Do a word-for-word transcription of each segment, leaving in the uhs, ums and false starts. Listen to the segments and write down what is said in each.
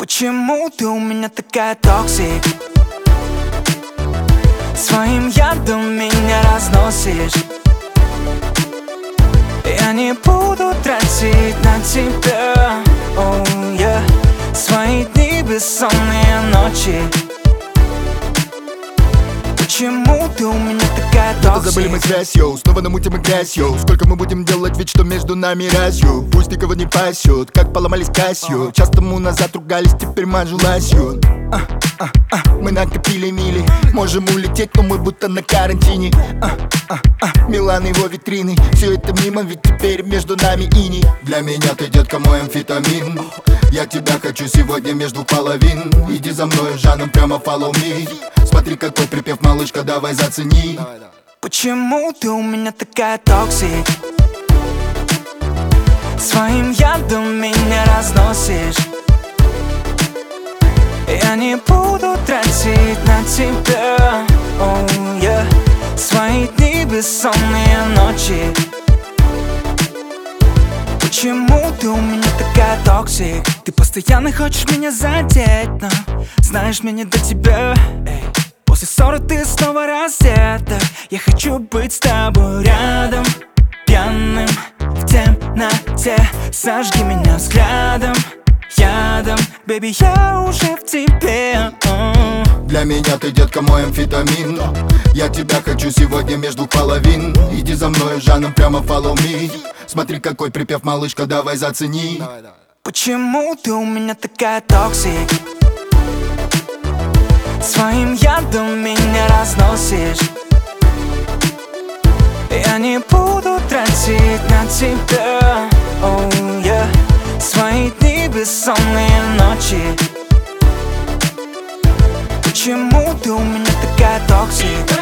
Почему ты у меня такая токсик? Своим ядом меня разносишь. Я не буду тратить на тебя, oh, yeah, свои дни, бессонные ночи. Почему ты у меня такая токсик? Это забыли мы связь, йоу, снова намутим и грязь, йоу. Сколько мы будем делать вид, что между нами разью? Пусть никого не пасет, как поломались Кассио. Час тому назад ругались, теперь мажу ласью. а, а, а, Мы накопили мили, можем улететь, но мы будто на карантине. а, а, а, Милан его витрины, все это мимо, ведь теперь между нами иней. Для меня ты, детка, мой амфетамин. Я тебя хочу сегодня между половин. Иди за мной, Жаном, прямо follow me. Смотри, какой припев, малышка, давай зацени. Почему ты у меня такая токсик? Своим ядом меня разносишь. Я не буду тратить на тебя, oh, yeah, свои дни, бессонные ночи. Почему ты у меня такая токсик? Ты постоянно хочешь меня задеть, но знаешь, мне не до тебя. Эй. После ссоры ты снова раздета. Я хочу быть с тобой рядом, пьяным в темноте. Сожги меня взглядом, ядом, baby, я уже в тебе. uh. Для меня ты, детка, мой амфетамин. Я тебя хочу сегодня между половин. Иди за мной, Жаном, прямо follow me. Смотри, какой припев, малышка, давай зацени. Почему ты у меня такая токсик? Своим ядом меня разносишь. Я не буду тратить на тебя, oh, yeah, свои дни, бессонные ночи. Почему ты у меня такая токсик?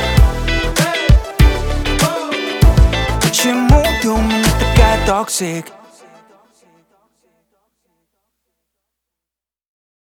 Почему ты у меня такая токсик?